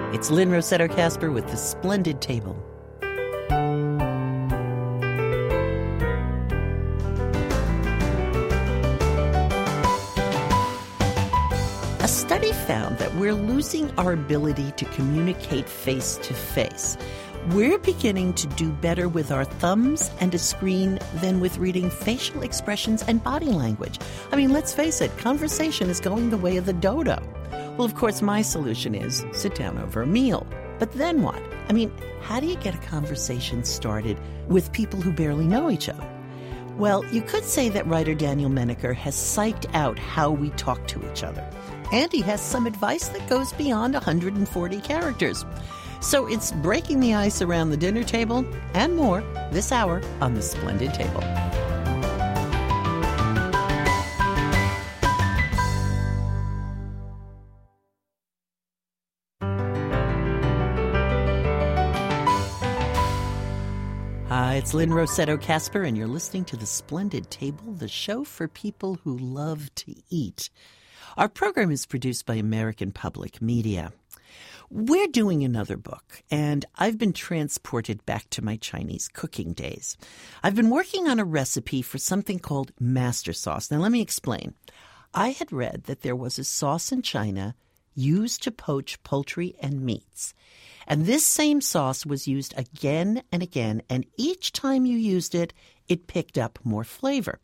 It's Lynn Rossetto Kasper with The Splendid Table. A study found that we're losing our ability to communicate face-to-face. We're beginning to do better with our thumbs and a screen than with reading facial expressions and body language. I mean, let's face it, conversation is going the way of the dodo. Well, of course, my solution is sit down over a meal. But then what? I mean, how do you get a conversation started with people who barely know each other? Well, you could say that writer Daniel Menaker has psyched out how we talk to each other. And he has some advice that goes beyond 140 characters. So it's breaking the ice around the dinner table and more this hour on The Splendid Table. Hi, it's Lynn Rossetto Kasper, and you're listening to The Splendid Table, the show for people who love to eat. Our program is produced by American Public Media. We're doing another book, and I've been transported back to my Chinese cooking days. I've been working on a recipe for something called master sauce. Now, let me explain. I had read that there was a sauce in China used to poach poultry and meats. And this same sauce was used again and again, and each time you used it, it picked up more flavor.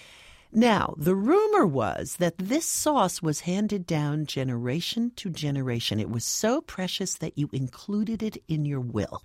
Now, the rumor was that this sauce was handed down generation to generation. It was so precious that you included it in your will.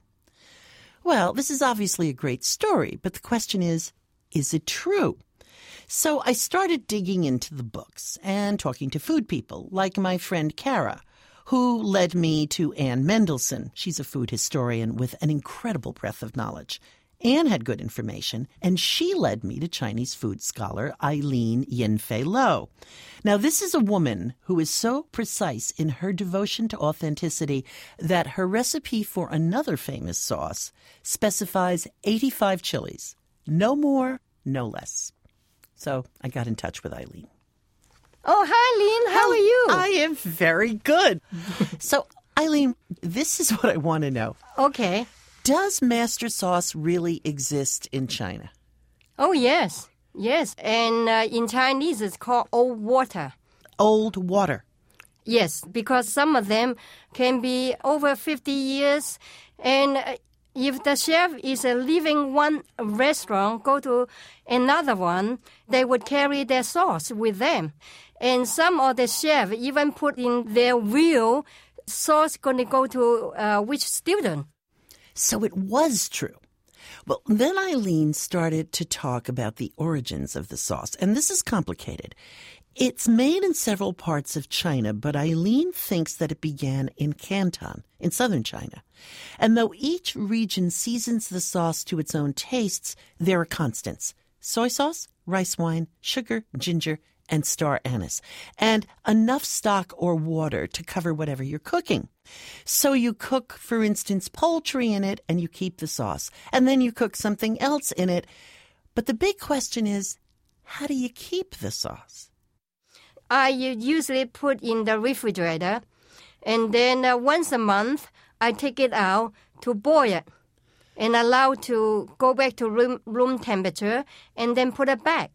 Well, this is obviously a great story, but the question is it true? So I started digging into the books and talking to food people, like my friend Kara, who led me to Ann Mendelsohn. She's a food historian with an incredible breadth of knowledge. Anne had good information, and she led me to Chinese food scholar Eileen Yinfei Lo. Now, this is a woman who is so precise in her devotion to authenticity that her recipe for another famous sauce specifies 85 chilies. No more, no less. So I got in touch with Eileen. Oh, hi, Lynn. How are you? I am very good. So, Eileen, this is what I want to know. Okay. Does master sauce really exist in China? Oh, yes. Yes. And in Chinese, it's called old water. Old water. Yes, because some of them can be over 50 years. And if the chef is leaving one restaurant, go to another one, they would carry their sauce with them. And some of the chefs even put in their will, sauce going to go to which student. So it was true. Well, then Eileen started to talk about the origins of the sauce, and this is complicated. It's made in several parts of China, but Eileen thinks that it began in Canton, in southern China. And though each region seasons the sauce to its own tastes, there are constants: soy sauce, rice wine, sugar, ginger, and star anise, and enough stock or water to cover whatever you're cooking. So you cook, for instance, poultry in it, and you keep the sauce. And then you cook something else in it. But the big question is, how do you keep the sauce? I usually put in the refrigerator, and then once a month, I take it out to boil it and allow to go back to room temperature, and then put it back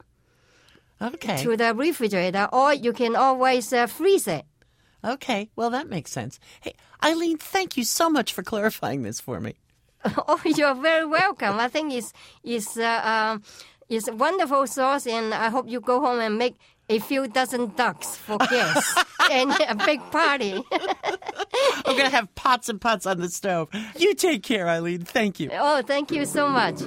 to the refrigerator, or you can always freeze it. Okay, well, that makes sense. Hey, Eileen, thank you so much for clarifying this for me. Oh, you're very welcome. I think it's a wonderful sauce, and I hope you go home and make a few dozen ducks for guests and a big party. I'm going to have pots and pots on the stove. You take care, Eileen. Thank you. Oh, thank you so much.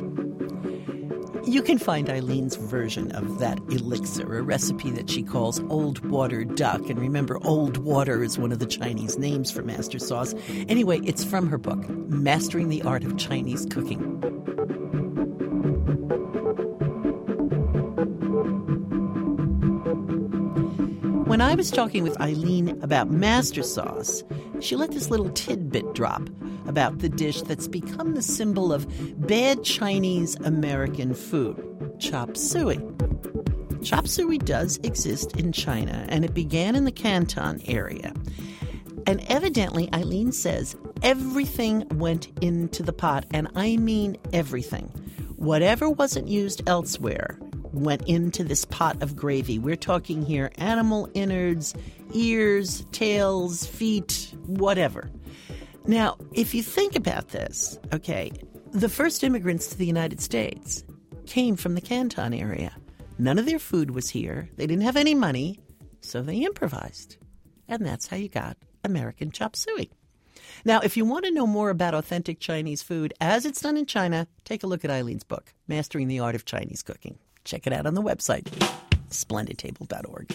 You can find Eileen's version of that elixir, a recipe that she calls Old Water Duck. And remember, Old Water is one of the Chinese names for master sauce. Anyway, it's from her book, Mastering the Art of Chinese Cooking. When I was talking with Eileen about master sauce, she let this little tidbit drop about the dish that's become the symbol of bad Chinese American food, chop suey. Chop suey does exist in China, and it began in the Canton area. And evidently, Eileen says, everything went into the pot, and I mean everything. Whatever wasn't used elsewhere went into this pot of gravy. We're talking here animal innards, ears, tails, feet, whatever. Now, if you think about this, okay, the first immigrants to the United States came from the Canton area. None of their food was here. They didn't have any money, so they improvised. And that's how you got American chop suey. Now, if you want to know more about authentic Chinese food as it's done in China, take a look at Eileen's book, Mastering the Art of Chinese Cooking. Check it out on the website, splendidtable.org.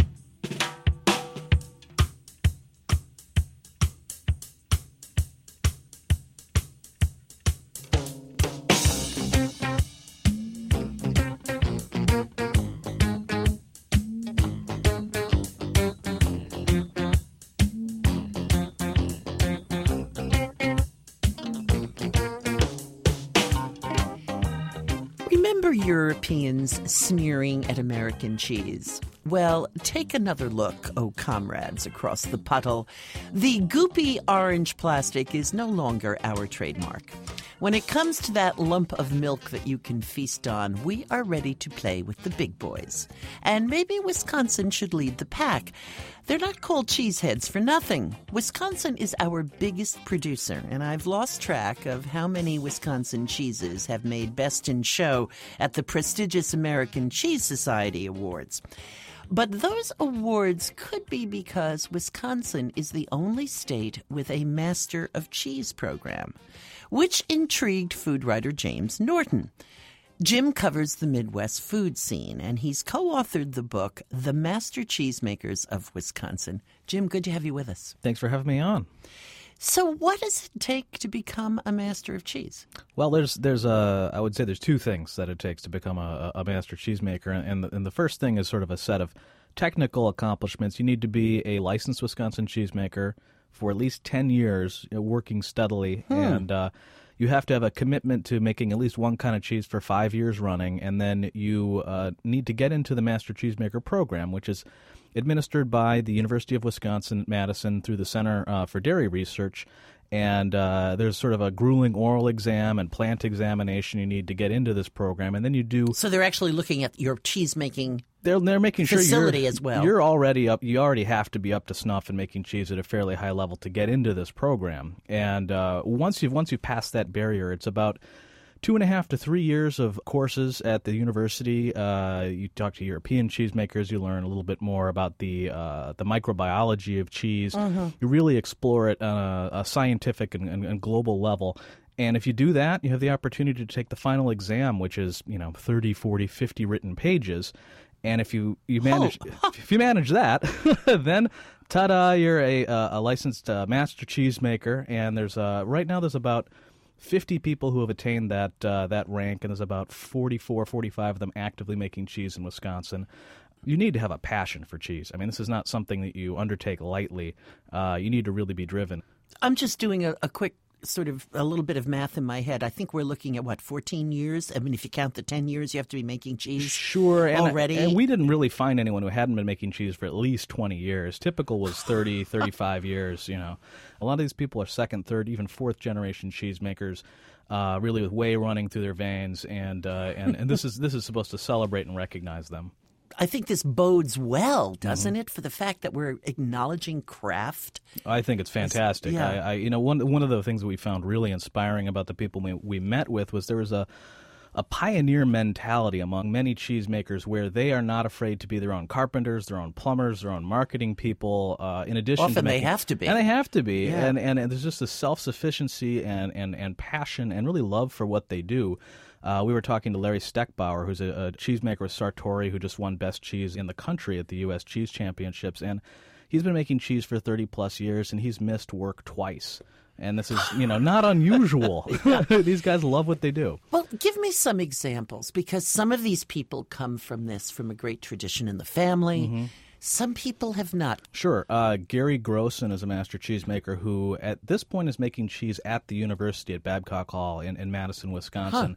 Remember Europeans sneering at American cheese? Well, take another look, oh comrades across the puddle. The goopy orange plastic is no longer our trademark. When it comes to that lump of milk that you can feast on, we are ready to play with the big boys. And maybe Wisconsin should lead the pack. They're not called cheeseheads for nothing. Wisconsin is our biggest producer, and I've lost track of how many Wisconsin cheeses have made Best in Show at the prestigious American Cheese Society Awards. But those awards could be because Wisconsin is the only state with a Master of Cheese program, which intrigued food writer James Norton. Jim covers the Midwest food scene, and he's co-authored the book, The Master Cheesemakers of Wisconsin. Jim, good to have you with us. Thanks for having me on. So what does it take to become a master of cheese? Well, I would say there's two things that it takes to become a master cheesemaker, and the first thing is sort of a set of technical accomplishments. You need to be a licensed Wisconsin cheesemaker for at least 10 years, working steadily, and you have to have a commitment to making at least one kind of cheese for 5 years running, and then you need to get into the Master Cheesemaker program, which is administered by the University of Wisconsin-Madison through the Center for Dairy Research. And there's sort of a grueling oral exam and plant examination you need to get into this program, and then you do. So they're actually looking at your cheese-making They're making sure facility as well. You're already up. You already have to be up to snuff and making cheese at a fairly high level to get into this program. And once you've passed that barrier, it's about 2.5 to 3 years of courses at the university. You talk to European cheesemakers. You learn a little bit more about the microbiology of cheese. You really explore it on a scientific and global level. And if you do that, you have the opportunity to take the final exam, which is 30, 40, 50 written pages. And if you manage that, then ta-da, you're a licensed master cheesemaker. And there's right now there's about 50 people who have attained that rank, and there's about 44, 45 of them actively making cheese in Wisconsin. You need to have a passion for cheese. I mean, this is not something that you undertake lightly. You need to really be driven. I'm just doing a quick sort of a little bit of math in my head. I think we're looking at, 14 years? I mean, if you count the 10 years, you have to be making cheese already. And we didn't really find anyone who hadn't been making cheese for at least 20 years. Typical was 30, 35 years, A lot of these people are second, third, even fourth generation cheesemakers, really with whey running through their veins, and this is supposed to celebrate and recognize them. I think this bodes well, doesn't it, for the fact that we're acknowledging craft? I think it's fantastic. Yeah. One of the things that we found really inspiring about the people we met with was there was a pioneer mentality among many cheesemakers where they are not afraid to be their own carpenters, their own plumbers, their own marketing people. In addition, often they have to be, and they have to be, yeah. and there's just a self-sufficiency and passion and really love for what they do. We were talking to Larry Steckbauer, who's a cheesemaker with Sartori, who just won Best Cheese in the country at the U.S. Cheese Championships. And he's been making cheese for 30-plus years, and he's missed work twice. And this is, not unusual. These guys love what they do. Well, give me some examples, because some of these people come from a great tradition in the family. Mm-hmm. Some people have not. Sure. Gary Grossen is a master cheesemaker who, at this point, is making cheese at the university at Babcock Hall in Madison, Wisconsin.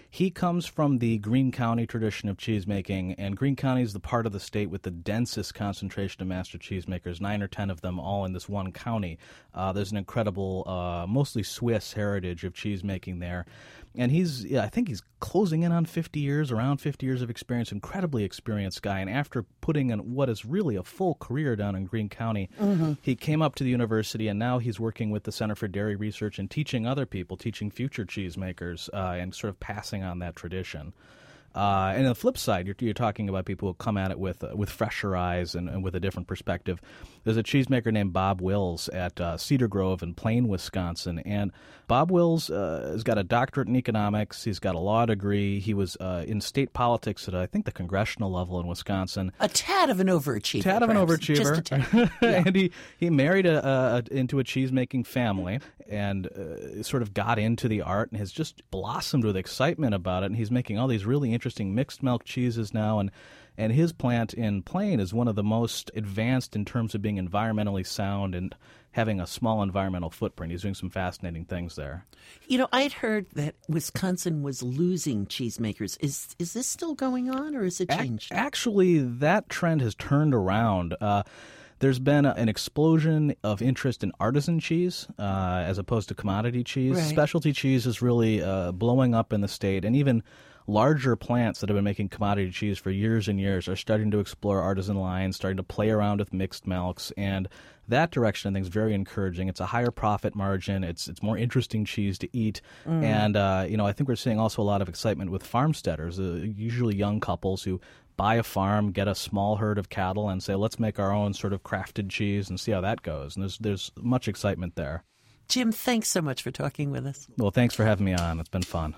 He comes from the Greene County tradition of cheesemaking, and Greene County is the part of the state with the densest concentration of master cheesemakers, 9 or 10 of them all in this one county. There's an incredible, mostly Swiss heritage of cheesemaking there. And I think he's closing in on 50 years, around 50 years of experience, incredibly experienced guy. And after putting in what is really a full career down in Greene County, he came up to the university, and now he's working with the Center for Dairy Research and teaching other people, teaching future cheesemakers, and sort of passing on that tradition. And on the flip side, you're talking about people who come at it with fresher eyes and with a different perspective. There's a cheesemaker named Bob Wills at Cedar Grove in Plain, Wisconsin. And Bob Wills has got a doctorate in economics. He's got a law degree. He was in state politics at, I think, the congressional level in Wisconsin. A tad of an overachiever. Just a tad. Yeah. And he married into a cheesemaking family and sort of got into the art and has just blossomed with excitement about it. And he's making all these really interesting mixed milk cheeses now. And his plant in Plain is one of the most advanced in terms of being environmentally sound and having a small environmental footprint. He's doing some fascinating things there. I had heard that Wisconsin was losing cheesemakers. Is this still going on, or is it changed? Actually, that trend has turned around. There's been an explosion of interest in artisan cheese as opposed to commodity cheese. Right. Specialty cheese is really blowing up in the state, and even larger plants that have been making commodity cheese for years and years are starting to explore artisan lines, starting to play around with mixed milks, and that direction I think is very encouraging. It's a higher profit margin. It's more interesting cheese to eat, and I think we're seeing also a lot of excitement with farmsteaders, usually young couples who buy a farm, get a small herd of cattle, and say, let's make our own sort of crafted cheese and see how that goes. And there's much excitement there. Jim, thanks so much for talking with us. Well, thanks for having me on. It's been fun.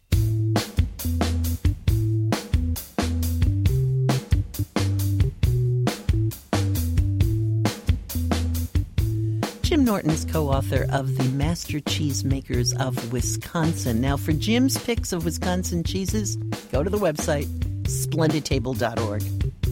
Jim Norton is co-author of The Master Cheesemakers of Wisconsin. Now, for Jim's picks of Wisconsin cheeses, go to the website, splendidtable.org.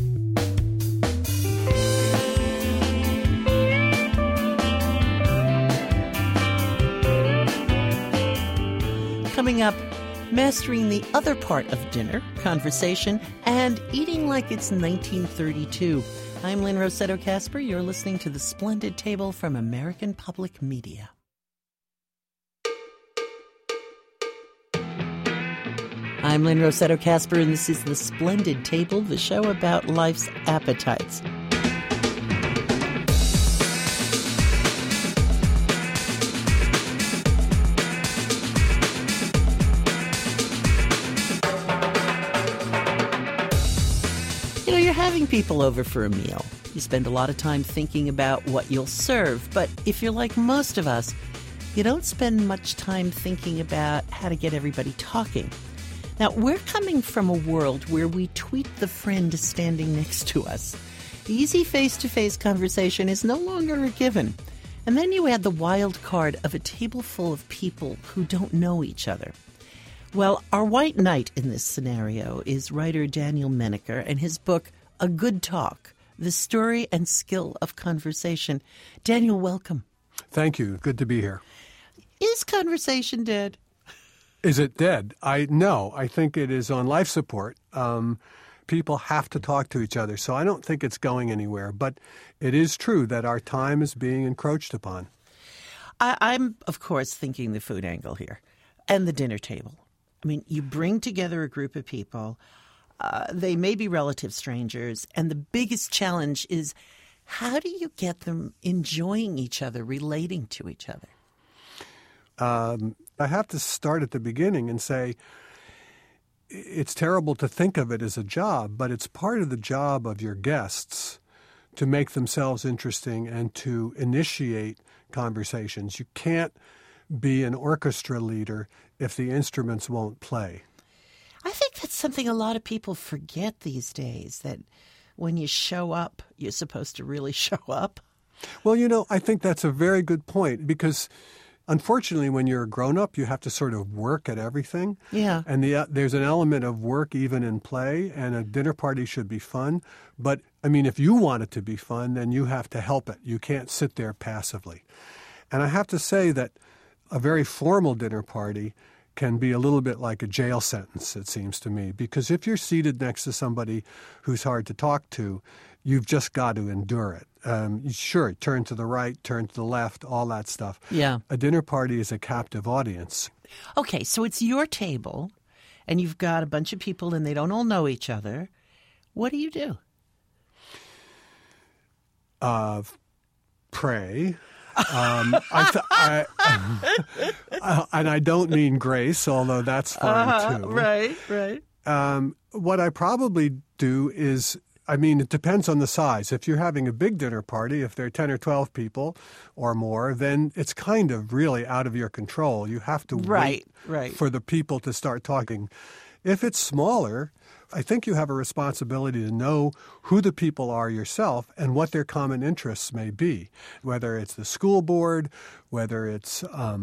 Coming up, mastering the other part of dinner, conversation, and eating like it's 1932. I'm Lynn Rossetto Kasper. You're listening to The Splendid Table from American Public Media. I'm Lynn Rossetto Kasper, and this is The Splendid Table, the show about life's appetites. You're having people over for a meal. You spend a lot of time thinking about what you'll serve, but if you're like most of us, you don't spend much time thinking about how to get everybody talking. Now, we're coming from a world where we tweet the friend standing next to us. Easy face-to-face conversation is no longer a given. And then you add the wild card of a table full of people who don't know each other. Well, our white knight in this scenario is writer Daniel Menaker and his book, A Good Talk, The Story and Skill of Conversation. Daniel, welcome. Thank you. Good to be here. Is conversation dead? Is it dead? No, I think it is on life support. People have to talk to each other, so I don't think it's going anywhere. But it is true that our time is being encroached upon. I'm, of course, thinking the food angle here and the dinner table. I mean, you bring together a group of people. They may be relative strangers. And the biggest challenge is, how do you get them enjoying each other, relating to each other? I have to start at the beginning and say it's terrible to think of it as a job, but it's part of the job of your guests to make themselves interesting and to initiate conversations. You can't be an orchestra leader if the instruments won't play. I think that's something a lot of people forget these days, that when you show up, you're supposed to really show up. Well, I think that's a very good point, because unfortunately, when you're a grown-up, you have to sort of work at everything. Yeah. And there's an element of work even in play, and a dinner party should be fun. But, if you want it to be fun, then you have to help it. You can't sit there passively. And I have to say that a very formal dinner party can be a little bit like a jail sentence, it seems to me. Because if you're seated next to somebody who's hard to talk to, you've just got to endure it. Sure, turn to the right, turn to the left, all that stuff. Yeah. A dinner party is a captive audience. Okay, so it's your table, and you've got a bunch of people, and they don't all know each other. What do you do? Pray. And I don't mean grace, although that's fine too. Right. What I probably do is, it depends on the size. If you're having a big dinner party, if there are 10 or 12 people or more, then it's kind of really out of your control. You have to wait for the people to start talking. If it's smaller, I think you have a responsibility to know who the people are yourself and what their common interests may be, whether it's the school board, whether it's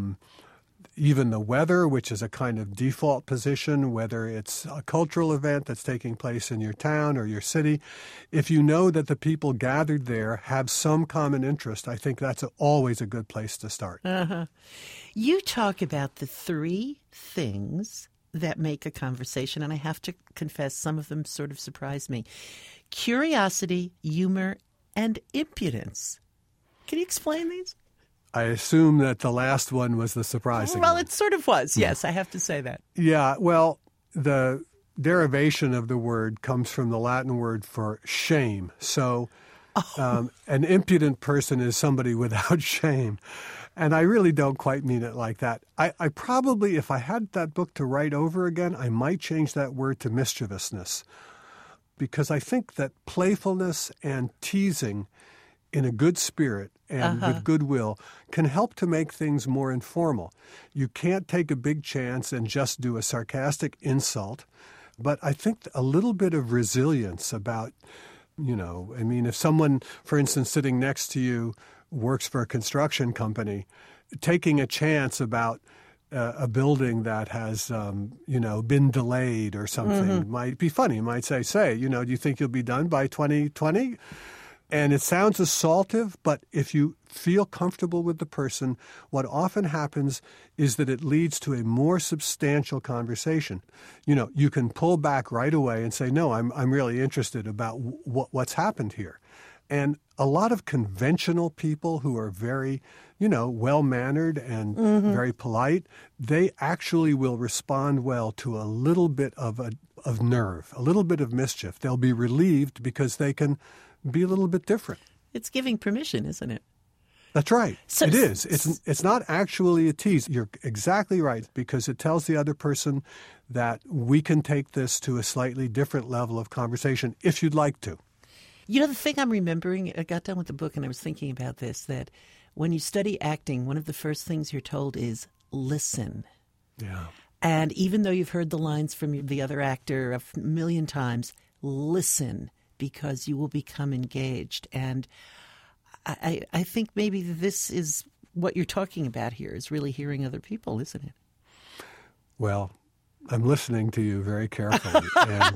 even the weather, which is a kind of default position, whether it's a cultural event that's taking place in your town or your city. If you know that the people gathered there have some common interest, I think that's always a good place to start. Uh-huh. You talk about the 3 things that make a conversation, and I have to confess, some of them sort of surprised me. Curiosity, humor, and impudence. Can you explain these? I assume that the last one was the surprising one. Well, it sort of was, yes. I have to say that. Yeah, well, the derivation of the word comes from the Latin word for shame. So an impudent person is somebody without shame. And I really don't quite mean it like that. I probably, if I had that book to write over again, I might change that word to mischievousness. Because I think that playfulness and teasing in a good spirit and with goodwill can help to make things more informal. You can't take a big chance and just do a sarcastic insult. But I think a little bit of resilience about, if someone, for instance, sitting next to you works for a construction company, taking a chance about a building that has, been delayed or something might be funny. Might say, do you think you'll be done by 2020? And it sounds assaultive, but if you feel comfortable with the person, what often happens is that it leads to a more substantial conversation. You can pull back right away and say, no, I'm really interested about what's happened here. And a lot of conventional people who are very, well-mannered and very polite, they actually will respond well to a little bit of nerve, a little bit of mischief. They'll be relieved because they can be a little bit different. It's giving permission, isn't it? That's right. It is. It's not actually a tease. You're exactly right, because it tells the other person that we can take this to a slightly different level of conversation if you'd like to. The thing I'm remembering, I got done with the book and I was thinking about this, that when you study acting, one of the first things you're told is listen. Yeah. And even though you've heard the lines from the other actor a million times, listen, because you will become engaged. And I think maybe this is what you're talking about here, is really hearing other people, isn't it? Well, I'm listening to you very carefully,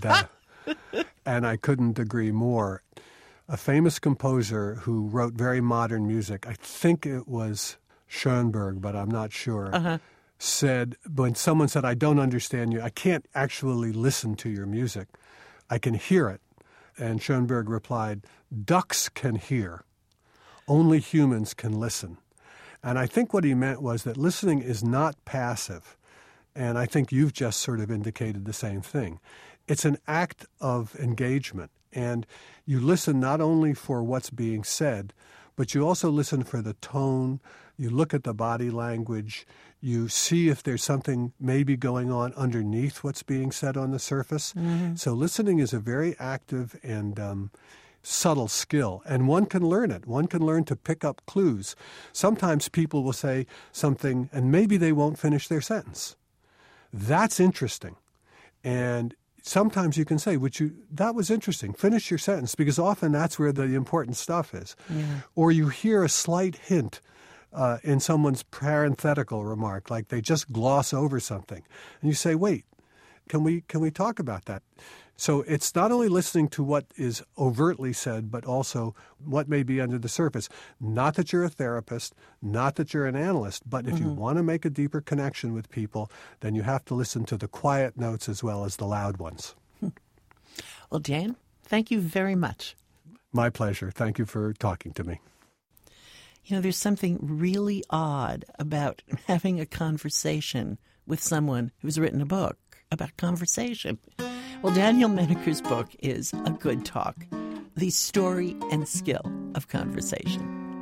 and I couldn't agree more. A famous composer who wrote very modern music, I think it was Schoenberg, but I'm not sure, said, when someone said, I don't understand you, I can't actually listen to your music, I can hear it. And Schoenberg replied, ducks can hear, only humans can listen. And I think what he meant was that listening is not passive. And I think you've just sort of indicated the same thing. It's an act of engagement. And you listen not only for what's being said, but you also listen for the tone. You look at the body language. You see if there's something maybe going on underneath what's being said on the surface. Mm-hmm. So listening is a very active and subtle skill, and one can learn it. One can learn to pick up clues. Sometimes people will say something, and maybe they won't finish their sentence. That's interesting. And sometimes you can say, that was interesting, finish your sentence, because often that's where the important stuff is. Yeah. Or you hear a slight hint in someone's parenthetical remark, like they just gloss over something. And you say, wait, can we talk about that? So it's not only listening to what is overtly said, but also what may be under the surface. Not that you're a therapist, not that you're an analyst, but if you want to make a deeper connection with people, then you have to listen to the quiet notes as well as the loud ones. Well, Dan, thank you very much. My pleasure. Thank you for talking to me. You know, there's something really odd about having a conversation with someone who's written a book about conversation. Well, Daniel Menneker's book is A Good Talk, the story and skill of conversation.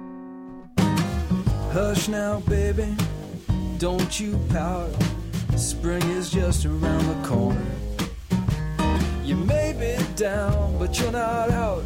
Hush now, baby, don't you pout. Spring is just around the corner. You may be down, but you're not out.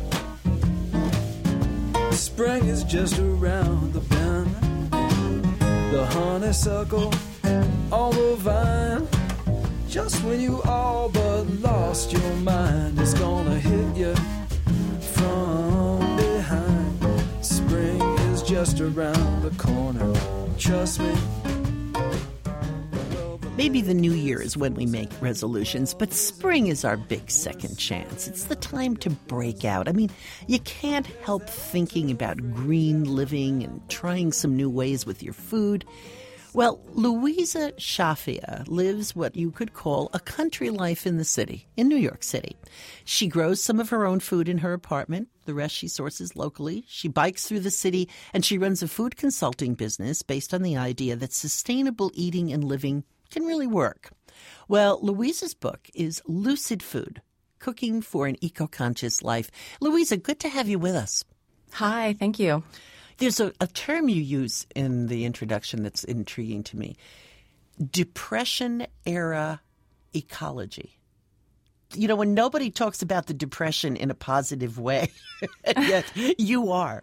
Spring is just around the bend. The honeysuckle on the vine. Just when you all but lost your mind, it's gonna hit you from behind. Spring is just around the corner. Trust me. Maybe the new year is when we make resolutions, but spring is our big second chance. It's the time to break out. I mean, you can't help thinking about green living and trying some new ways with your food. Well, Louisa Shafia lives what you could call a country life in the city, in New York City. She grows some of her own food in her apartment. The rest she sources locally. She bikes through the city, and she runs a food consulting business based on the idea that sustainable eating and living can really work. Well, Louisa's book is Lucid Food, Cooking for an Eco-Conscious Life. Louisa, good to have you with us. Hi, thank you. There's a term you use in the introduction that's intriguing to me. Depression-era ecology. You know, when nobody talks about the Depression in a positive way, and yet you are.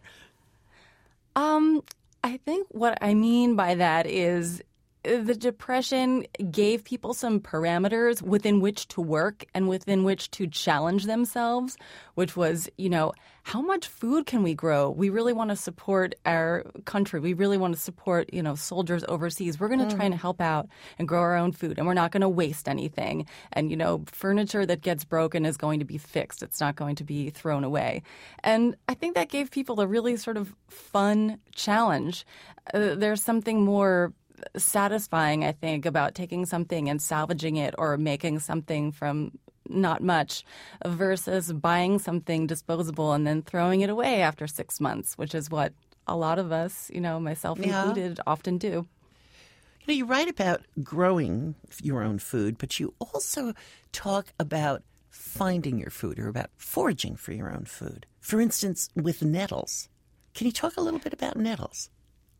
I think what I mean by that is the Depression gave people some parameters within which to work and within which to challenge themselves, which was, you know, how much food can we grow? We really want to support our country. We really want to support, you know, soldiers overseas. We're going to try and help out and grow our own food, and we're not going to waste anything. And, you know, furniture that gets broken is going to be fixed. It's not going to be thrown away. And I think that gave people a really sort of fun challenge. There's something more satisfying, I think, about taking something and salvaging it or making something from not much versus buying something disposable and then throwing it away after 6 months, which is what a lot of us, you know, myself included, often do. You know, you write about growing your own food, but you also talk about finding your food or about foraging for your own food. For instance, with nettles. Can you talk a little bit about nettles?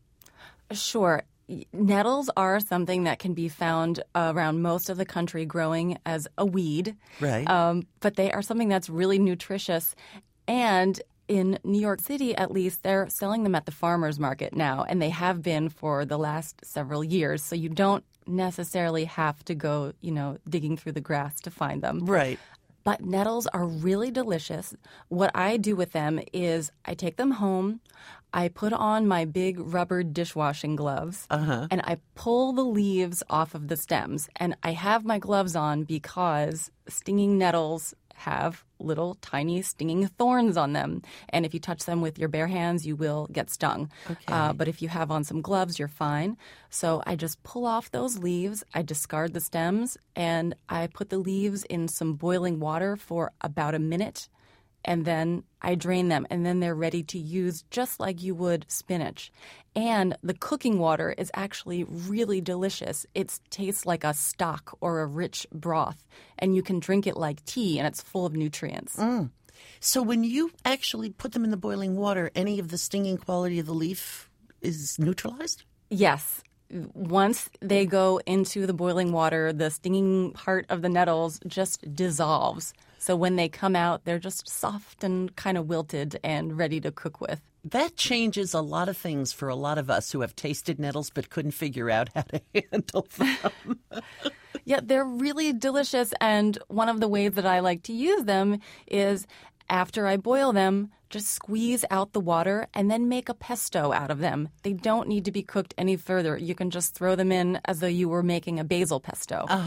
Sure. Nettles are something that can be found around most of the country growing as a weed. Right. But they are something that's really nutritious. And in New York City, at least, they're selling them at the farmer's market now, and they have been for the last several years. So you don't necessarily have to go, you know, digging through the grass to find them. Right. But nettles are really delicious. What I do with them is I take them home, I put on my big rubber dishwashing gloves, and I pull the leaves off of the stems. And I have my gloves on because stinging nettles have little tiny stinging thorns on them. And if you touch them with your bare hands, you will get stung. Okay. But if you have on some gloves, you're fine. So I just pull off those leaves, I discard the stems, and I put the leaves in some boiling water for about a minute. And then I drain them, and then they're ready to use just like you would spinach. And the cooking water is actually really delicious. It tastes like a stock or a rich broth, and you can drink it like tea, and it's full of nutrients. So when you actually put them in the boiling water, any of the stinging quality of the leaf is neutralized? Yes. Once they go into the boiling water, the stinging part of the nettles just dissolves. So when they come out, they're just soft and kind of wilted and ready to cook with. That changes a lot of things for a lot of us who have tasted nettles but couldn't figure out how to handle them. Yeah, they're really delicious. And one of the ways that I like to use them is after I boil them, just squeeze out the water and then make a pesto out of them. They don't need to be cooked any further. You can just throw them in as though you were making a basil pesto.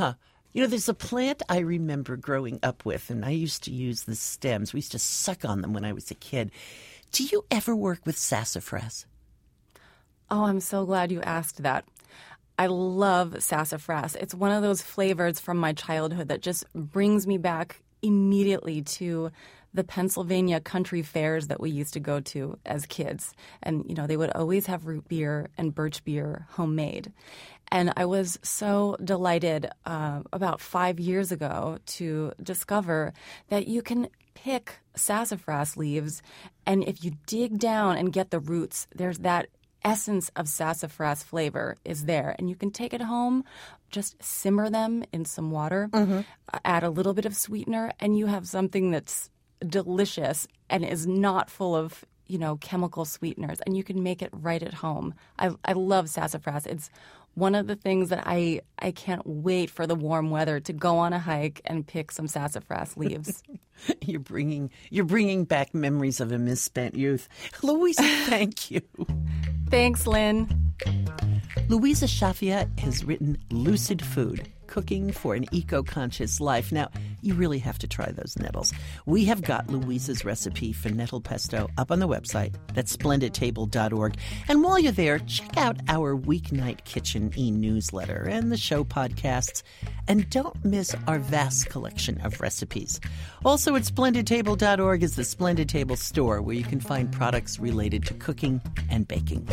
You know, there's a plant I remember growing up with, and I used to use the stems. We used to suck on them when I was a kid. Do you ever work with sassafras? Oh, I'm so glad you asked that. I love sassafras. It's one of those flavors from my childhood that just brings me back immediately to the Pennsylvania country fairs that we used to go to as kids. And, you know, they would always have root beer and birch beer homemade. And I was so delighted about 5 years ago to discover that you can pick sassafras leaves, and if you dig down and get the roots, there's that essence of sassafras flavor is there. And you can take it home, just simmer them in some water, add a little bit of sweetener, and you have something that's delicious and is not full of, you know, chemical sweeteners. And you can make it right at home. I love sassafras. It's one of the things that I can't wait for the warm weather to go on a hike and pick some sassafras leaves. You're bringing back memories of a misspent youth. Louisa, thank you. Thanks, Lynn. Louisa Shafia has written Lucid Food, Cooking for an Eco-Conscious Life. Now, you really have to try those nettles. We have got Louisa's recipe for nettle pesto up on the website. That's splendidtable.org. And while you're there, check out our Weeknight Kitchen e-newsletter and the show podcasts. And don't miss our vast collection of recipes. Also at splendidtable.org is the Splendid Table store, where you can find products related to cooking and baking.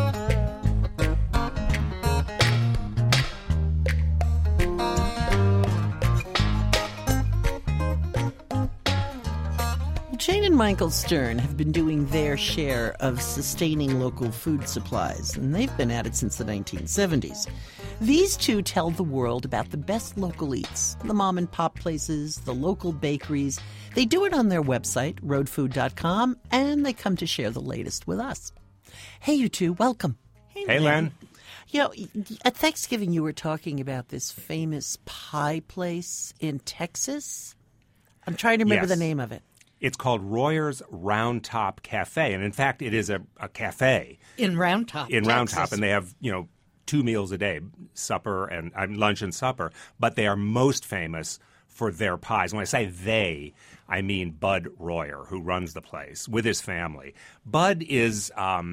Jane and Michael Stern have been doing their share of sustaining local food supplies, and they've been at it since the 1970s. These two tell the world about the best local eats, the mom-and-pop places, the local bakeries. They do it on their website, roadfood.com, and they come to share the latest with us. Hey, you two, welcome. Hey, Len. You know, at Thanksgiving you were talking about this famous pie place in Texas. I'm trying to remember the name of it. It's called Royer's Round Top Cafe, and in fact, it is a cafe in Round Top, Round Top, and they have 2 meals a day, supper and lunch and supper. But they are most famous for their pies. When I say they, I mean Bud Royer, who runs the place with his family. Bud is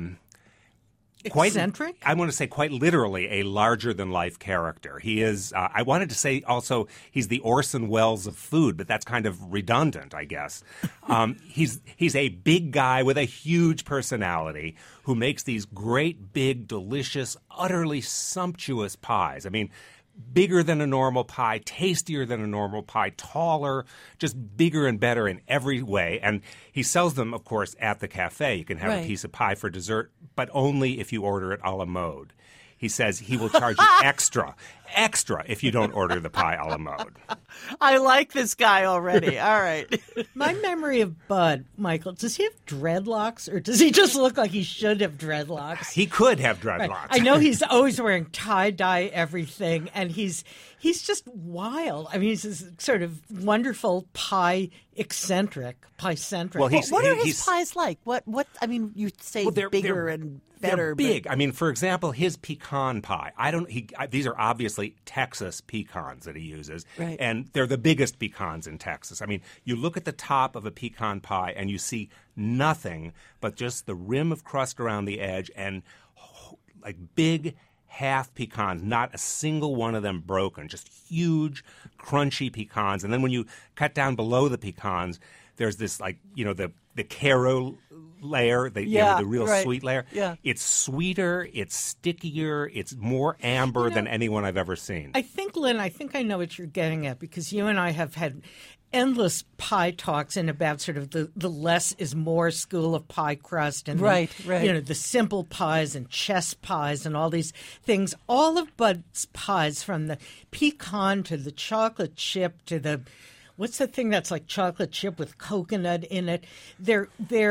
quite eccentric? I want to say quite literally a larger-than-life character. He is, I wanted to say also he's the Orson Welles of food, but that's kind of redundant, I guess. He's a big guy with a huge personality who makes these great, big, delicious, utterly sumptuous pies. I mean, bigger than a normal pie, tastier than a normal pie, taller, just bigger and better in every way. And he sells them, of course, at the cafe. You can have a piece of pie for dessert, but only if you order it a la mode. He says he will charge you extra if you don't order the pie a la mode. I like this guy already. All right. My memory of Bud, Michael, does he have dreadlocks, or does he just look like he should have dreadlocks? He could have dreadlocks. Right. I know he's always wearing tie-dye everything, and he's just wild. I mean, he's this sort of wonderful pie-centric. Well, what are his pies like? What? I mean, you say bigger and better. They're big. I mean, for example, his pecan pie. These are obviously Texas pecans that he uses, right. And they're the biggest pecans in Texas. I mean, you look at the top of a pecan pie and you see nothing but just the rim of crust around the edge and like big half pecans, not a single one of them broken, just huge, crunchy pecans. And then when you cut down below the pecans, there's this the Caro layer, the real sweet layer. Yeah. It's sweeter, it's stickier, it's more amber than anyone I've ever seen. I think, Lynn, I know what you're getting at, because you and I have had endless pie talks and about sort of the less is more school of pie crust and the simple pies and chess pies and all these things. All of Bud's pies, from the pecan to the chocolate chip to the what's the thing that's like chocolate chip with coconut in it? They're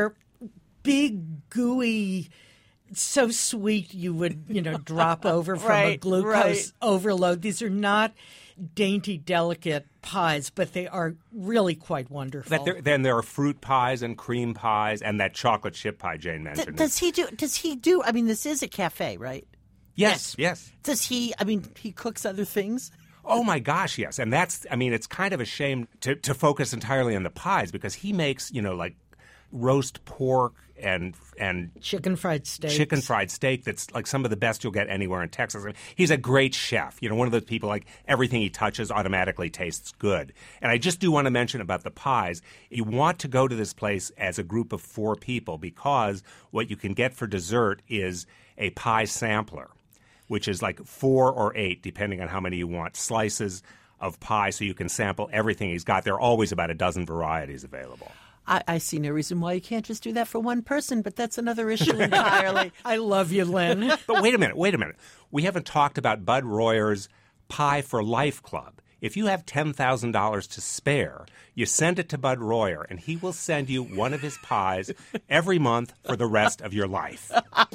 big, gooey, so sweet you would, drop over from a glucose overload. These are not dainty, delicate pies, but they are really quite wonderful. Then there are fruit pies and cream pies and that chocolate chip pie Jane mentioned. Does he do, I mean, this is a cafe, right? Yes. Does he, I mean, he cooks other things? Oh, my gosh, yes. And it's kind of a shame to focus entirely on the pies because he makes, like roast pork and chicken fried steak. Chicken fried steak that's like some of the best you'll get anywhere in Texas. I mean, he's a great chef. One of those people like everything he touches automatically tastes good. And I just do want to mention about the pies. You want to go to this place as a group of 4 people because what you can get for dessert is a pie sampler, which is like 4 or 8, depending on how many you want, slices of pie so you can sample everything he's got. There are always about a dozen varieties available. I see no reason why you can't just do that for one person, but that's another issue entirely. I love you, Lynn. But wait a minute. We haven't talked about Bud Royer's Pie for Life Club. If you have $10,000 to spare, you send it to Bud Royer, and he will send you one of his pies every month for the rest of your life.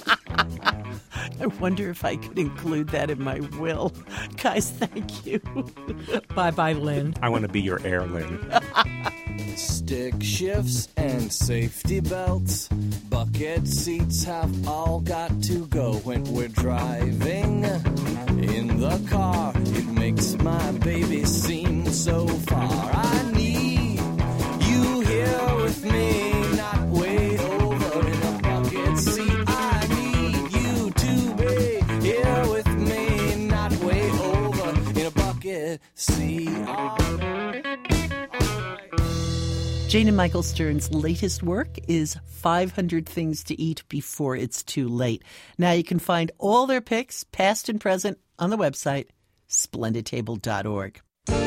I wonder if I could include that in my will. Guys, thank you. Bye-bye, Lynn. I want to be your heir, Lynn. Stick shifts and safety belts, bucket seats have all got to go when we're driving in the car. It makes my baby seem so far. I need you here with me, not way over in the bucket seat. I need you to be here with me, not way over in a bucket seat. Jane and Michael Stern's latest work is 500 Things to Eat Before It's Too Late. Now you can find all their picks, past and present, on the website, splendidtable.org.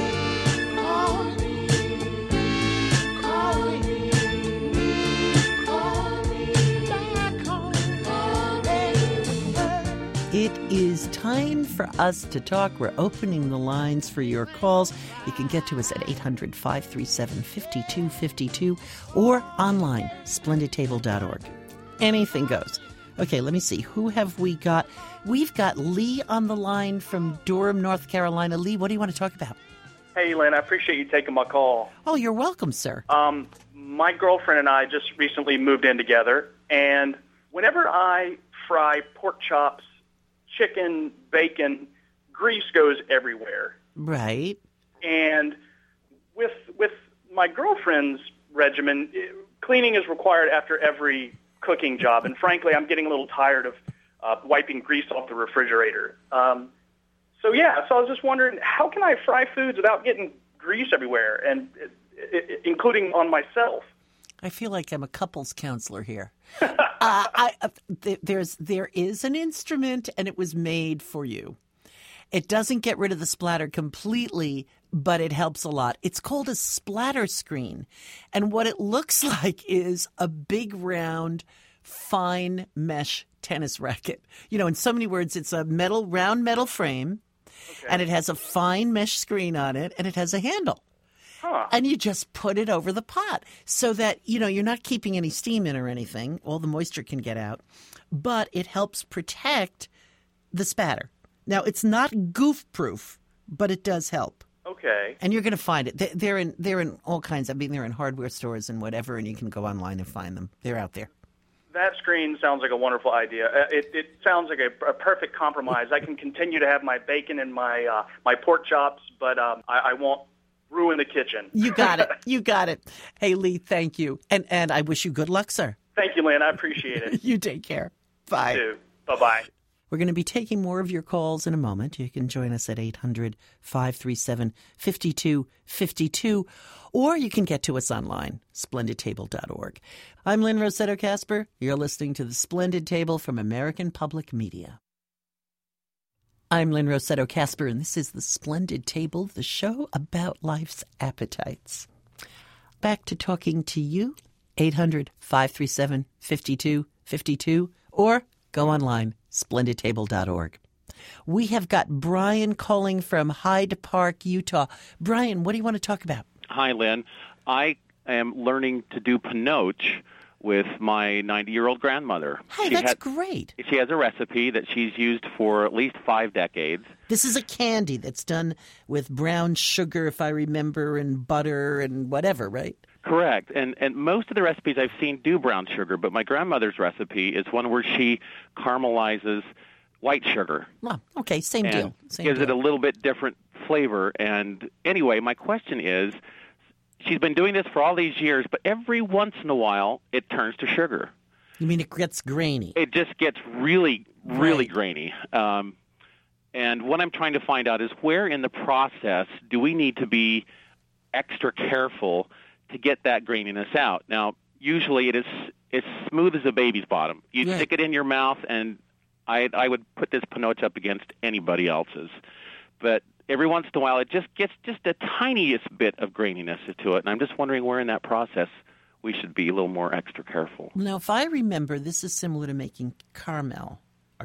It is time for us to talk. We're opening the lines for your calls. You can get to us at 800-537-5252 or online, splendidtable.org. Anything goes. Okay, let me see. Who have we got? We've got Lee on the line from Durham, North Carolina. Lee, what do you want to talk about? Hey, Lynn, I appreciate you taking my call. Oh, you're welcome, sir. My girlfriend and I just recently moved in together, and whenever I fry pork chops, chicken, bacon, grease goes everywhere. Right. And with my girlfriend's regimen, cleaning is required after every cooking job. And frankly, I'm getting a little tired of wiping grease off the refrigerator. So I was just wondering, how can I fry foods without getting grease everywhere, and including on myself? I feel like I'm a couples counselor here. There is an instrument, and it was made for you. It doesn't get rid of the splatter completely, but it helps a lot. It's called a splatter screen, and what it looks like is a big, round, fine mesh tennis racket. In so many words, it's a round metal frame, and it has a fine mesh screen on it, and it has a handle. Huh. And you just put it over the pot so that, you're not keeping any steam in or anything. All the moisture can get out. But it helps protect the spatter. Now, it's not goof-proof, but it does help. Okay. And you're going to find it. They're in all kinds. They're in hardware stores and whatever, and you can go online and find them. They're out there. That screen sounds like a wonderful idea. It sounds like a perfect compromise. I can continue to have my bacon and my pork chops, but I won't ruin the kitchen. You got it. You got it. Hey, Lee, thank you. And I wish you good luck, sir. Thank you, Lynn. I appreciate it. You take care. Bye. You too. Bye-bye. We're going to be taking more of your calls in a moment. You can join us at 800-537-5252, or you can get to us online, splendidtable.org. I'm Lynn Rossetto Kasper. You're listening to The Splendid Table from American Public Media. I'm Lynn Rossetto Kasper, and this is The Splendid Table, the show about life's appetites. Back to talking to you, 800-537-5252, or go online, splendidtable.org. We have got Brian calling from Hyde Park, Utah. Brian, what do you want to talk about? Hi, Lynn. I am learning to do pinoche with my 90-year-old grandmother. Hey, that's great. She has a recipe that she's used for at least 5 decades. This is a candy that's done with brown sugar, if I remember, and butter and whatever, right? Correct. And most of the recipes I've seen do brown sugar, but my grandmother's recipe is one where she caramelizes white sugar. Oh, okay, same deal. Gives it a little bit different flavor. And anyway, my question is, she's been doing this for all these years, but every once in a while it turns to sugar. You mean it gets grainy? It just gets really grainy. And what I'm trying to find out is where in the process do we need to be extra careful to get that graininess out? Now, usually it's smooth as a baby's bottom. You stick it in your mouth, and I would put this pinoche up against anybody else's. But every once in a while, it just gets just the tiniest bit of graininess to it, and I'm just wondering where in that process we should be a little more extra careful. Now, if I remember, this is similar to making caramel,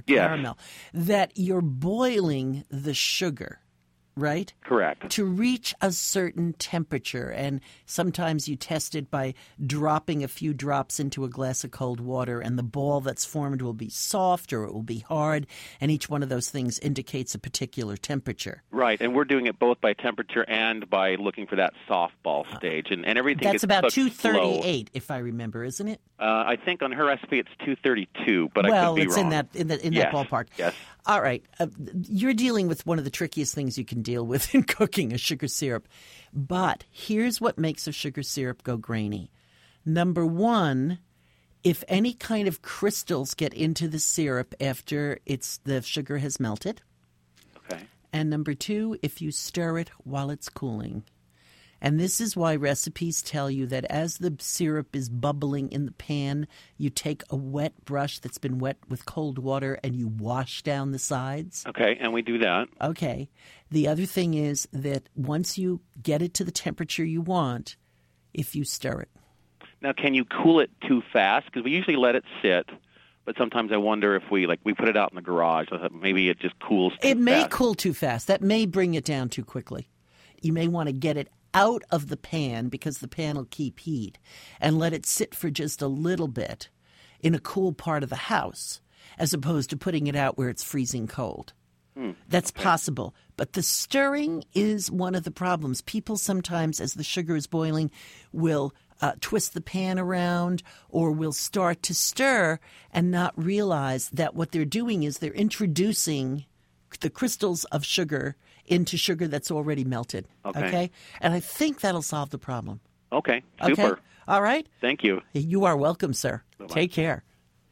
that you're boiling the sugar, right? Correct. To reach a certain temperature, and sometimes you test it by dropping a few drops into a glass of cold water, and the ball that's formed will be soft or it will be hard, and each one of those things indicates a particular temperature. Right, and we're doing it both by temperature and by looking for that soft ball stage, and everything that's gets about cooked 238, if I remember, isn't it? I think on her recipe it's 232, but I could be wrong. Well, it's in that ballpark. Yes. All right. You're dealing with one of the trickiest things you can deal with in cooking, a sugar syrup. But here's what makes a sugar syrup go grainy. Number one, if any kind of crystals get into the syrup after the sugar has melted. Okay. And number two, if you stir it while it's cooling. And this is why recipes tell you that as the syrup is bubbling in the pan, you take a wet brush that's been wet with cold water and you wash down the sides. Okay, and we do that. Okay. The other thing is that once you get it to the temperature you want, if you stir it. Now, can you cool it too fast? Because we usually let it sit, but sometimes I wonder if we put it out in the garage, maybe it just cools too fast. It may cool too fast. That may bring it down too quickly. You may want to get it out of the pan because the pan will keep heat and let it sit for just a little bit in a cool part of the house as opposed to putting it out where it's freezing cold. That's possible. But the stirring is one of the problems. People sometimes, as the sugar is boiling, will twist the pan around or will start to stir and not realize that what they're doing is they're introducing the crystals of sugar into sugar that's already melted. Okay? And I think that'll solve the problem. Okay. Super. Okay? All right? Thank you. You are welcome, sir. Bye-bye. Take care.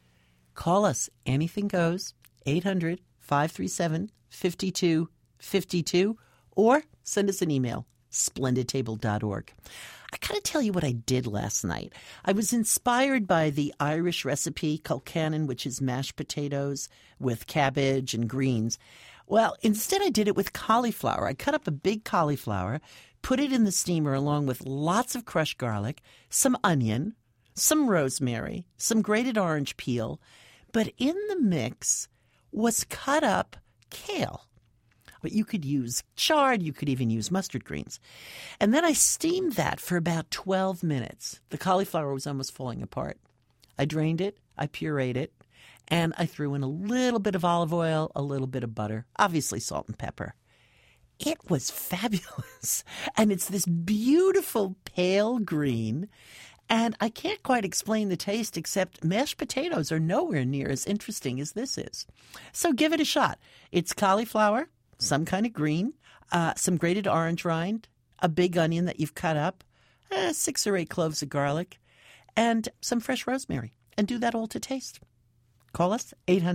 Call us. Anything goes. 800-537-5252 or send us an email. splendidtable.org. I got to tell you what I did last night. I was inspired by the Irish recipe, Colcannon, which is mashed potatoes with cabbage and greens. Well, instead I did it with cauliflower. I cut up a big cauliflower, put it in the steamer along with lots of crushed garlic, some onion, some rosemary, some grated orange peel. But in the mix was cut up kale. But you could use chard, you could even use mustard greens. And then I steamed that for about 12 minutes. The cauliflower was almost falling apart. I drained it, I pureed it, and I threw in a little bit of olive oil, a little bit of butter, obviously salt and pepper. It was fabulous. And it's this beautiful pale green. And I can't quite explain the taste except mashed potatoes are nowhere near as interesting as this is. So give it a shot. It's cauliflower, some kind of green, some grated orange rind, a big onion that you've cut up, 6 or 8 cloves of garlic, and some fresh rosemary. And do that all to taste. Call us,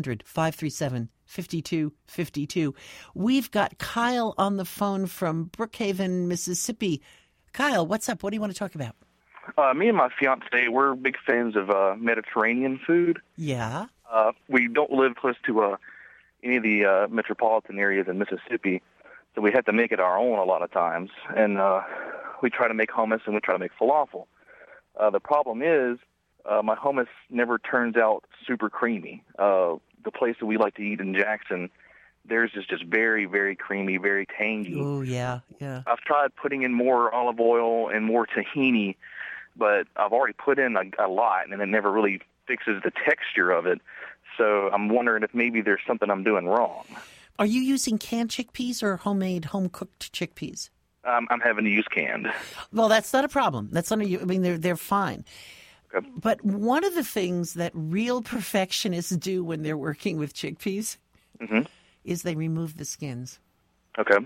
800-537-5252. We've got Kyle on the phone from Brookhaven, Mississippi. Kyle, what's up? What do you want to talk about? Me and my fiance, we're big fans of Mediterranean food. Yeah. We don't live close to any of the metropolitan areas in Mississippi, so we have to make it our own a lot of times. And we try to make hummus and we try to make falafel. The problem is my hummus never turns out super creamy. The place that we like to eat in Jackson, theirs is just very, very creamy, very tangy. Oh, yeah, yeah. I've tried putting in more olive oil and more tahini, but I've already put in a lot, and it never really fixes the texture of it. So I'm wondering if maybe there's something I'm doing wrong. Are you using canned chickpeas or homemade, home-cooked chickpeas? I'm having to use canned. Well, that's not a problem. That's not. I mean, they're fine. Okay. But one of the things that real perfectionists do when they're working with chickpeas is they remove the skins. Okay.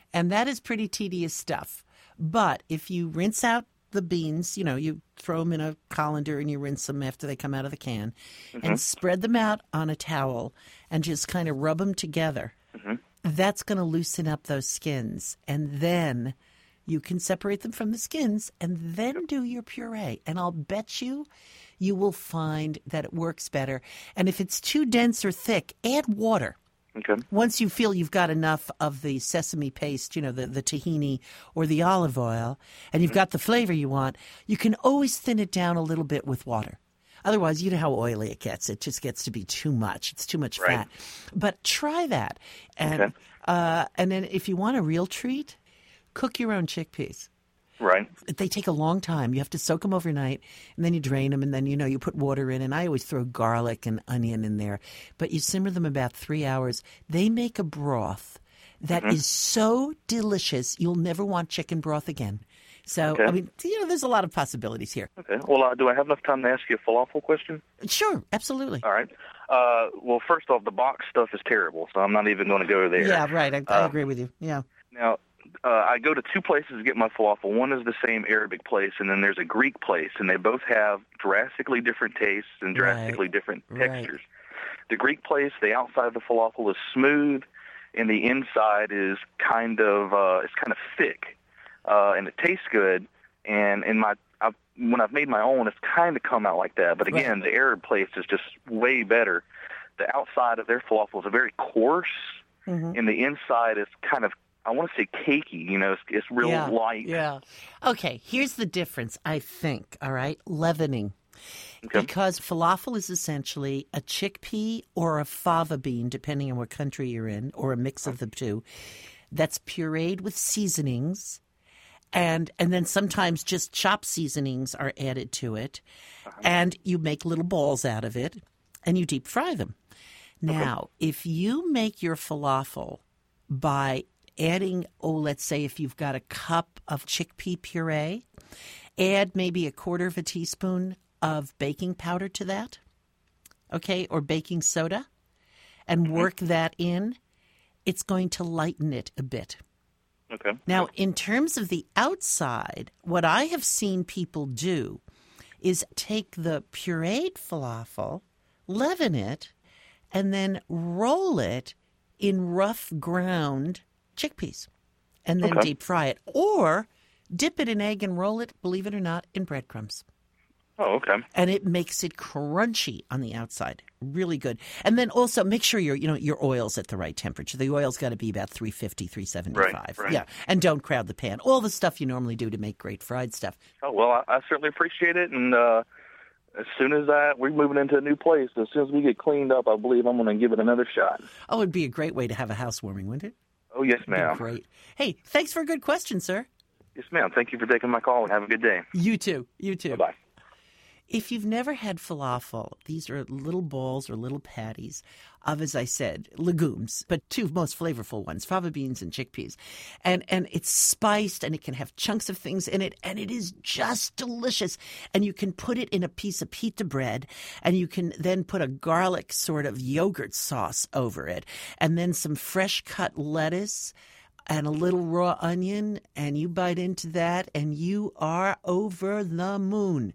And that is pretty tedious stuff. But if you rinse out the beans, you throw them in a colander and you rinse them after they come out of the can, and spread them out on a towel and just kind of rub them together. That's going to loosen up those skins. And then you can separate them from the skins and then do your puree. And I'll bet you will find that it works better. And if it's too dense or thick, add water. Okay. Once you feel you've got enough of the sesame paste, the tahini or the olive oil, and you've got the flavor you want, you can always thin it down a little bit with water. Otherwise, you know how oily it gets. It just gets to be too much. It's too much fat. But try that. And and then if you want a real treat, cook your own chickpeas. Right. They take a long time. You have to soak them overnight, and then you drain them, and then, you put water in. And I always throw garlic and onion in there. But you simmer them about 3 hours. They make a broth that is so delicious, you'll never want chicken broth again. So, I mean, there's a lot of possibilities here. Okay. Well, do I have enough time to ask you a falafel question? Sure, absolutely. All right. Well, first off, the box stuff is terrible, so I'm not even going to go there. Yeah, right. I agree with you. Yeah. Now, I go to two places to get my falafel. One is the same Arabic place, and then there's a Greek place, and they both have drastically different tastes and drastically different textures. The Greek place, the outside of the falafel is smooth, and the inside is kind of thick, and it tastes good. And when I've made my own, it's kind of come out like that. But again, the Arab place is just way better. The outside of their falafel is very coarse, and the inside is kind of, I want to say cakey, it's real light. Yeah. Okay, here's the difference, I think, all right? Leavening. Okay. Because falafel is essentially a chickpea or a fava bean, depending on what country you're in, or a mix of the two, that's pureed with seasonings, and then sometimes just chopped seasonings are added to it, and you make little balls out of it, and you deep fry them. Now, if you make your falafel by adding, let's say if you've got a cup of chickpea puree, add maybe a quarter of a teaspoon of baking powder to that, okay, or baking soda, and work that in. It's going to lighten it a bit. Okay. Now, in terms of the outside, what I have seen people do is take the pureed falafel, leaven it, and then roll it in rough ground chickpeas, and then deep fry it, or dip it in egg and roll it, believe it or not, in breadcrumbs. Oh, okay. And it makes it crunchy on the outside. Really good. And then also make sure your oil's at the right temperature. The oil's got to be about 350, 375. Right. Yeah. And don't crowd the pan. All the stuff you normally do to make great fried stuff. Oh, well, I certainly appreciate it. And as soon as we're moving into a new place, as soon as we get cleaned up, I believe I'm going to give it another shot. Oh, it'd be a great way to have a housewarming, wouldn't it? Oh, yes, ma'am. Great. Hey, thanks for a good question, sir. Yes, ma'am. Thank you for taking my call, and have a good day. You too. You too. Bye-bye. If you've never had falafel, these are little balls or little patties of, as I said, legumes, but two most flavorful ones, fava beans and chickpeas. And it's spiced, and it can have chunks of things in it, and it is just delicious. And you can put it in a piece of pita bread, and you can then put a garlic sort of yogurt sauce over it, and then some fresh cut lettuce and a little raw onion, and you bite into that, and you are over the moon.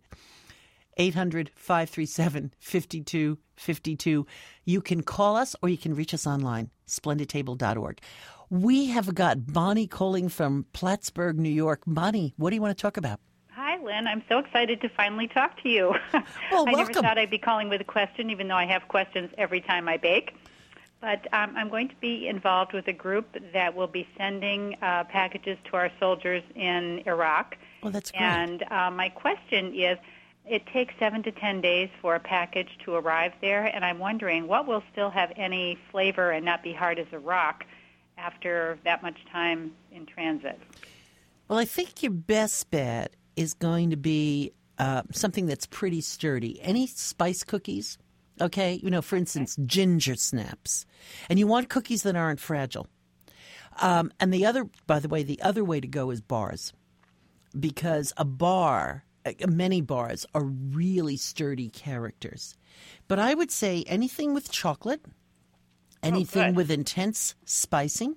800-537-5252. You can call us or you can reach us online, splendidtable.org. We have got Bonnie calling from Plattsburgh, New York. Bonnie, what do you want to talk about? Hi, Lynn. I'm so excited to finally talk to you. Well, I welcome. never thought I'd be calling with a question, even though I have questions every time I bake. But I'm going to be involved with a group that will be sending packages to our soldiers in Iraq. Well, that's great. And my question is, it takes 7 to 10 days for a package to arrive there, and I'm wondering what will still have any flavor and not be hard as a rock after that much time in transit? Well, I think your best bet is going to be something that's pretty sturdy. Any spice cookies, okay? For instance, ginger snaps. And you want cookies that aren't fragile. And by the way, the other way to go is bars. Because many bars are really sturdy characters. But I would say anything with chocolate, anything with intense spicing,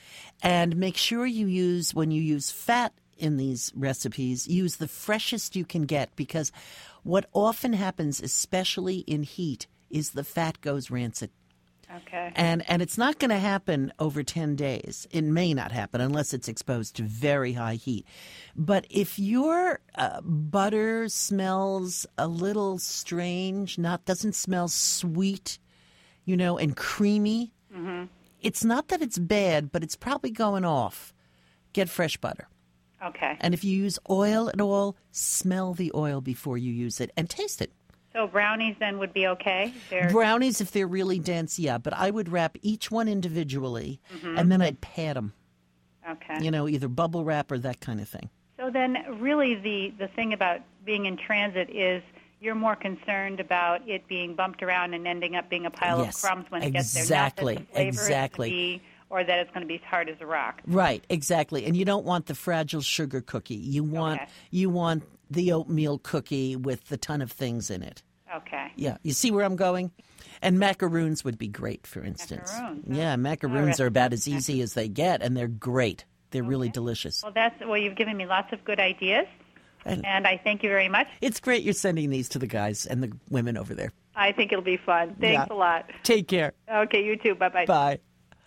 And make sure you use, when you use fat in these recipes, use the freshest you can get, because what often happens, especially in heat, is the fat goes rancid. Okay. And it's not going to happen over 10 days. It may not happen unless it's exposed to very high heat. But if your butter smells a little strange, doesn't smell sweet, and creamy, it's not that it's bad, but it's probably going off. Get fresh butter. Okay. And if you use oil at all, smell the oil before you use it and taste it. So brownies then would be okay? Brownies, if they're really dense, yeah. But I would wrap each one individually, and then I'd pat them. Okay. Either bubble wrap or that kind of thing. So then really the thing about being in transit is you're more concerned about it being bumped around and ending up being a pile of crumbs when it gets there. Not that the flavor is going to be, or that it's going to be as hard as a rock. Right, exactly. And you don't want the fragile sugar cookie. You want the oatmeal cookie with a ton of things in it. Okay. Yeah. You see where I'm going? And macaroons would be great, for instance. Macaroons. Yeah, macaroons are about as easy as they get, and they're great. They're really delicious. Well, you've given me lots of good ideas, and I thank you very much. It's great you're sending these to the guys and the women over there. I think it'll be fun. Thanks a lot. Take care. Okay, you too. Bye-bye. Bye.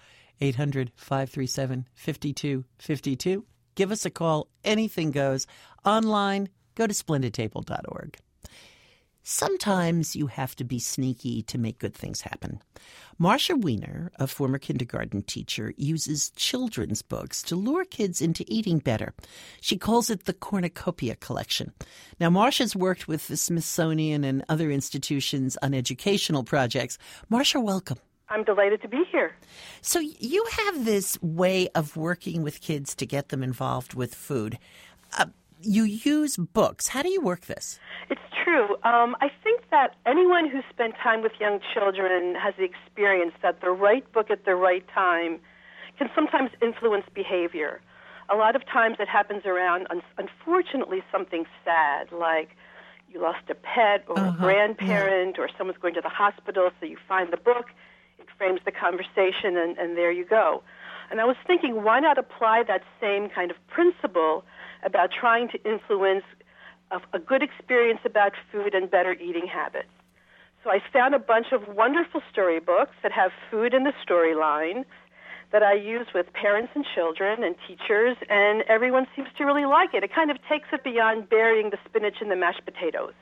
800-537-5252. Give us a call. Anything goes. Online, go to splendidtable.org. Sometimes you have to be sneaky to make good things happen. Marcia Weiner, a former kindergarten teacher, uses children's books to lure kids into eating better. She calls it the Cornucopia Collection. Now, Marcia's worked with the Smithsonian and other institutions on educational projects. Marcia, welcome. I'm delighted to be here. So you have this way of working with kids to get them involved with food. You use books. How do you work this? It's true. I think that anyone who's spent time with young children has the experience that the right book at the right time can sometimes influence behavior. A lot of times it happens around, unfortunately, something sad, like you lost a pet or a grandparent or someone's going to the hospital, so you find the book, it frames the conversation, and there you go. And I was thinking, why not apply that same kind of principle about trying to influence a good experience about food and better eating habits? So I found a bunch of wonderful storybooks that have food in the storyline that I use with parents and children and teachers, and everyone seems to really like it. It kind of takes it beyond burying the spinach in the mashed potatoes.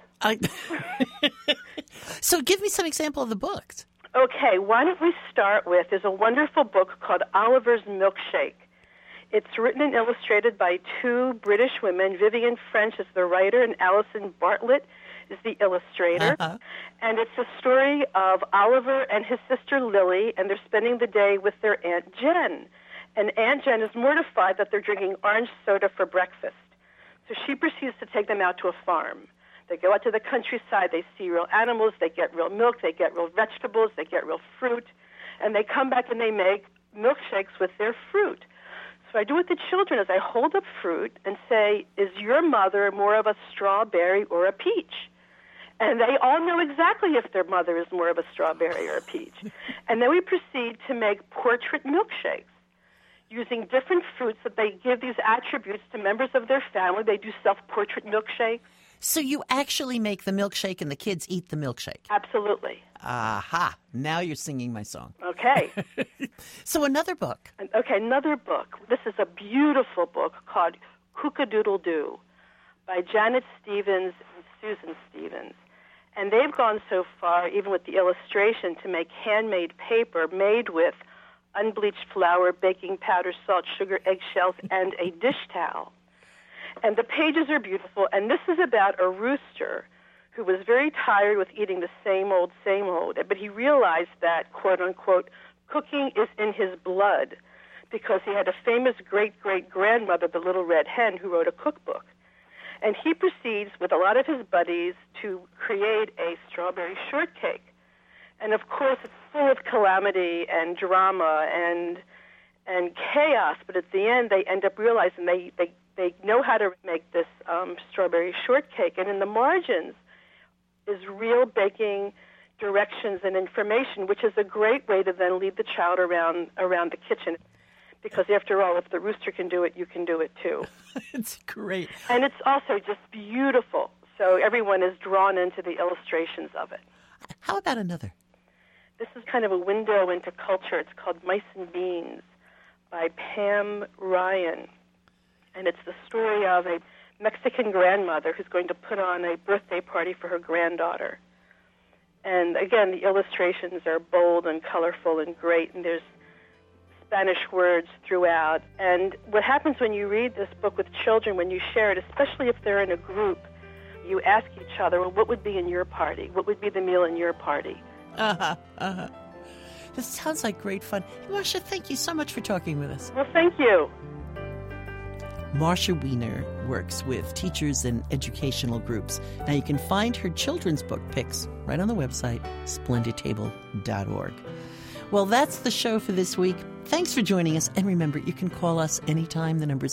So give me some example of the books. Okay, why don't we start with, there's a wonderful book called Oliver's Milkshake. It's written and illustrated by two British women. Vivian French is the writer, and Alison Bartlett is the illustrator. And it's a story of Oliver and his sister Lily, and they're spending the day with their Aunt Jen. And Aunt Jen is mortified that they're drinking orange soda for breakfast. So she proceeds to take them out to a farm. They go out to the countryside, they see real animals, they get real milk, they get real vegetables, they get real fruit, and they come back and they make milkshakes with their fruit. So I do with the children is I hold up fruit and say, is your mother more of a strawberry or a peach? And they all know exactly if their mother is more of a strawberry or a peach. And then we proceed to make portrait milkshakes using different fruits that they give these attributes to members of their family. They do self-portrait milkshakes. So you actually make the milkshake and the kids eat the milkshake? Absolutely. Aha. Now you're singing my song. Okay. So another book. Okay, another book. This is a beautiful book called Cook-a-Doodle-Doo by Janet Stevens and Susan Stevens. And they've gone so far, even with the illustration, to make handmade paper made with unbleached flour, baking powder, salt, sugar, eggshells, and a dish towel. And the pages are beautiful, and this is about a rooster who was very tired with eating the same old, but he realized that, quote-unquote, cooking is in his blood because he had a famous great-great-grandmother, the Little Red Hen, who wrote a cookbook. And he proceeds with a lot of his buddies to create a strawberry shortcake. And, of course, it's full of calamity and drama and chaos, but at the end they end up realizing they know how to make this strawberry shortcake. And in the margins is real baking directions and information, which is a great way to then lead the child around the kitchen. because after all, if the rooster can do it, you can do it too. It's great. And it's also just beautiful, so everyone is drawn into the illustrations of it. How about another? This is kind of a window into culture. It's called Mice and Beans by Pam Ryan. And it's the story of a Mexican grandmother who's going to put on a birthday party for her granddaughter. And again, the illustrations are bold and colorful and great, and there's Spanish words throughout. And what happens when you read this book with children, when you share it, especially if they're in a group, you ask each other, well, what would be in your party? What would be the meal in your party? This sounds like great fun. Marcia, thank you so much for talking with us. Well, thank you. Marcia Weiner works with teachers and educational groups. Now you can find her children's book picks right on the website, splendidtable.org. Well, that's the show for this week. Thanks for joining us. And remember, you can call us anytime. The number is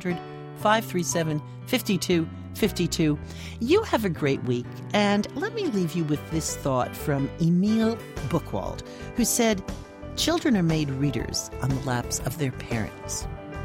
800-537-5252. You have a great week. And let me leave you with this thought from Emil Buchwald, who said, children are made readers on the laps of their parents.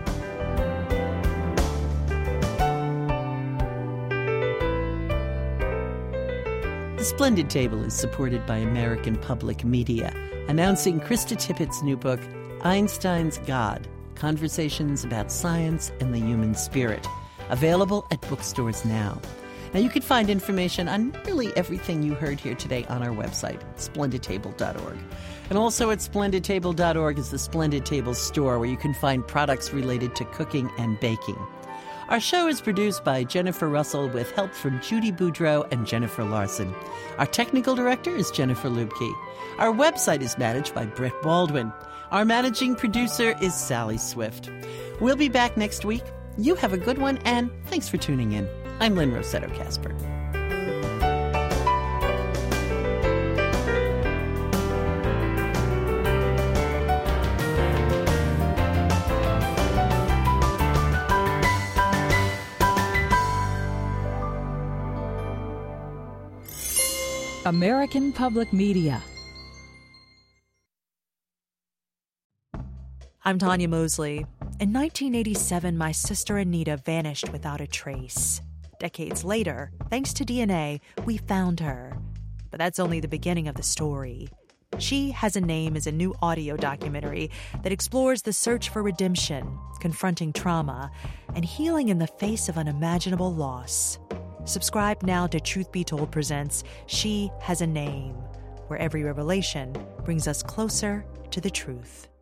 The Splendid Table is supported by American Public Media, announcing Krista Tippett's new book, Einstein's God, Conversations About Science and the Human Spirit, available at bookstores now. Now, you can find information on nearly everything you heard here today on our website, splendidtable.org. And also at splendidtable.org is the Splendid Table store, where you can find products related to cooking and baking. Our show is produced by Jennifer Russell with help from Judy Boudreau and Jennifer Larson. Our technical director is Jennifer Lubke. Our website is managed by Brett Baldwin. Our managing producer is Sally Swift. We'll be back next week. You have a good one, and thanks for tuning in. I'm Lynn Rossetto Kasper. American Public Media. I'm Tanya Mosley. In 1987, my sister Anita vanished without a trace. Decades later, thanks to DNA, we found her. But that's only the beginning of the story. She Has a Name is a new audio documentary that explores the search for redemption, confronting trauma, and healing in the face of unimaginable loss. Subscribe now to Truth Be Told presents She Has a Name, where every revelation brings us closer to the truth.